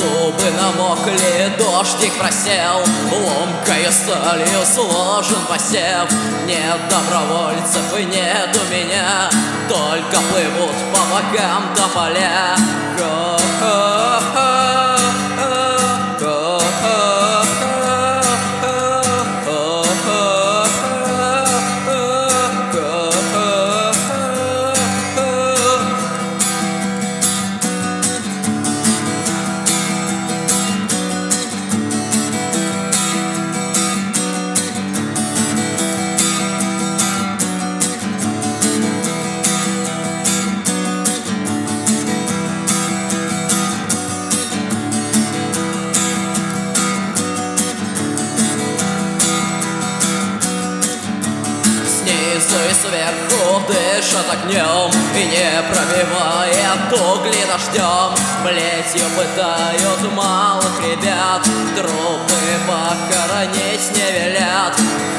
Зубы намокли, дождик просел, ломкою сталью сложен посев. Нет добровольцев и нет у меня, только плывут по бокам тополя. И сверху дышат огнем и не пробивает угли дождем. Плетью пытают малых ребят, трупы похоронить не велят.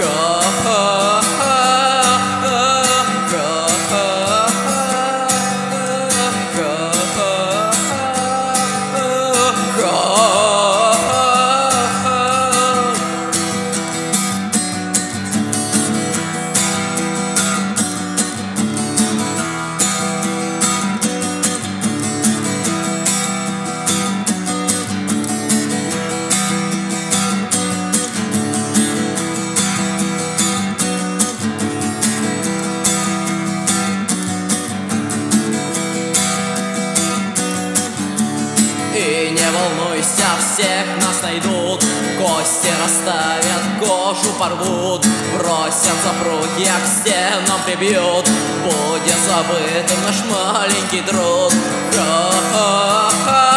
И не волнуйся, всех нас найдут, кости расставят, кожу порвут, бросят за прутья, к стенам прибьют. Будет забыт наш маленький труд. Ха-ха-ха.